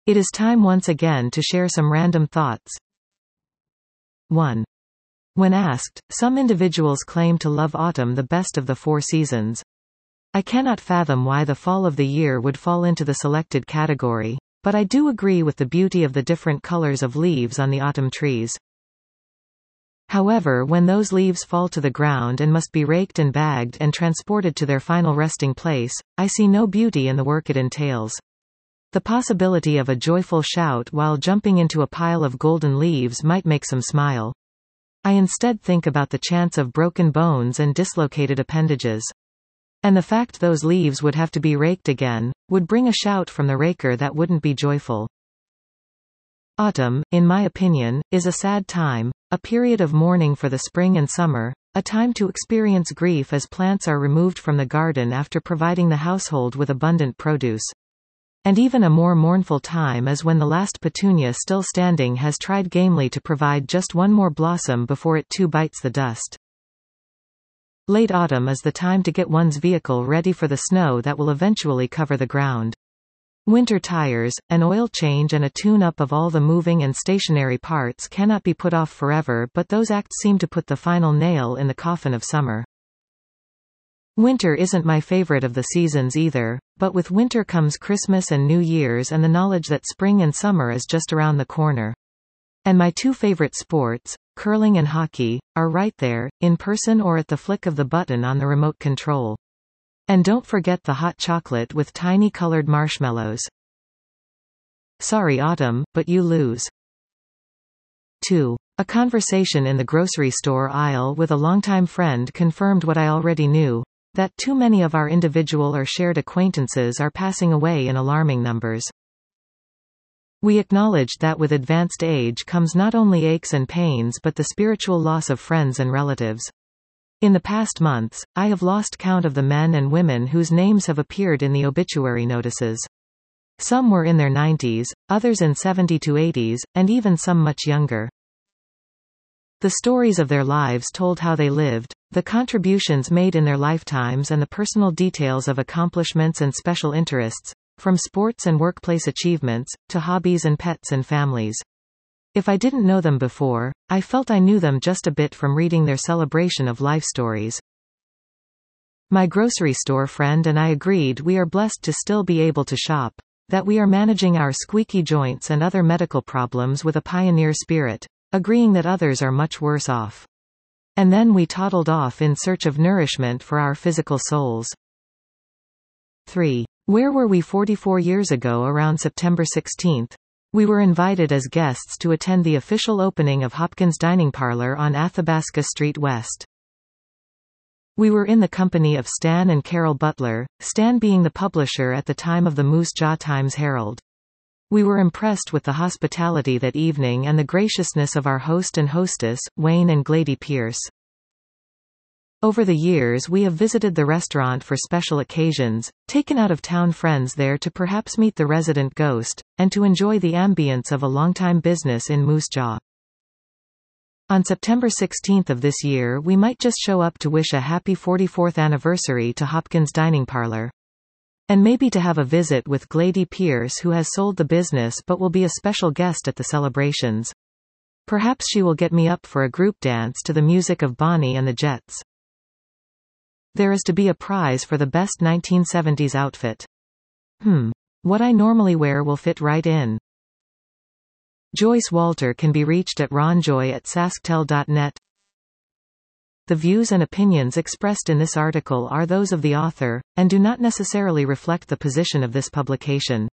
It is time once again to share some random thoughts. 1. When asked, some individuals claim to love autumn the best of the four seasons. I cannot fathom why the fall of the year would fall into the selected category, but I do agree with the beauty of the different colors of leaves on the autumn trees. However, when those leaves fall to the ground and must be raked and bagged and transported to their final resting place, I see no beauty in the work it entails. The possibility of a joyful shout while jumping into a pile of golden leaves might make some smile. I instead think about the chance of broken bones and dislocated appendages. And the fact those leaves would have to be raked again, would bring a shout from the raker that wouldn't be joyful. Autumn, in my opinion, is a sad time, a period of mourning for the spring and summer, a time to experience grief as plants are removed from the garden after providing the household with abundant produce. And even a more mournful time is when the last petunia still standing has tried gamely to provide just one more blossom before it too bites the dust. Late autumn is the time to get one's vehicle ready for the snow that will eventually cover the ground. Winter tires, an oil change and a tune-up of all the moving and stationary parts cannot be put off forever, but those acts seem to put the final nail in the coffin of summer. Winter isn't my favorite of the seasons either, but with winter comes Christmas and New Year's and the knowledge that spring and summer is just around the corner. And my two favorite sports, curling and hockey, are right there, in person or at the flick of the button on the remote control. And don't forget the hot chocolate with tiny colored marshmallows. Sorry autumn, but you lose. 2. A conversation in the grocery store aisle with a longtime friend confirmed what I already knew, that too many of our individual or shared acquaintances are passing away in alarming numbers. We acknowledged that with advanced age comes not only aches and pains but the spiritual loss of friends and relatives. In the past months, I have lost count of the men and women whose names have appeared in the obituary notices. Some were in their 90s, others in 70 to 80s, and even some much younger. The stories of their lives told how they lived, the contributions made in their lifetimes and the personal details of accomplishments and special interests, from sports and workplace achievements, to hobbies and pets and families. If I didn't know them before, I felt I knew them just a bit from reading their celebration of life stories. My grocery store friend and I agreed we are blessed to still be able to shop, that we are managing our squeaky joints and other medical problems with a pioneer spirit, agreeing that others are much worse off. And then we toddled off in search of nourishment for our physical souls. 3. Where were we 44 years ago around September 16? We were invited as guests to attend the official opening of Hopkins Dining Parlor on Athabasca Street West. We were in the company of Stan and Carol Butler, Stan being the publisher at the time of the Moose Jaw Times-Herald. We were impressed with the hospitality that evening and the graciousness of our host and hostess, Wayne and Glady Pierce. Over the years we have visited the restaurant for special occasions, taken out-of-town friends there to perhaps meet the resident ghost, and to enjoy the ambience of a longtime business in Moose Jaw. On September 16 of this year we might just show up to wish a happy 44th anniversary to Hopkins Dining Parlor. And maybe to have a visit with Glady Pierce, who has sold the business but will be a special guest at the celebrations. Perhaps she will get me up for a group dance to the music of Bonnie and the Jets. There is to be a prize for the best 1970s outfit. What I normally wear will fit right in. Joyce Walter can be reached at ronjoy@sasktel.net. The views and opinions expressed in this article are those of the author, and do not necessarily reflect the position of this publication.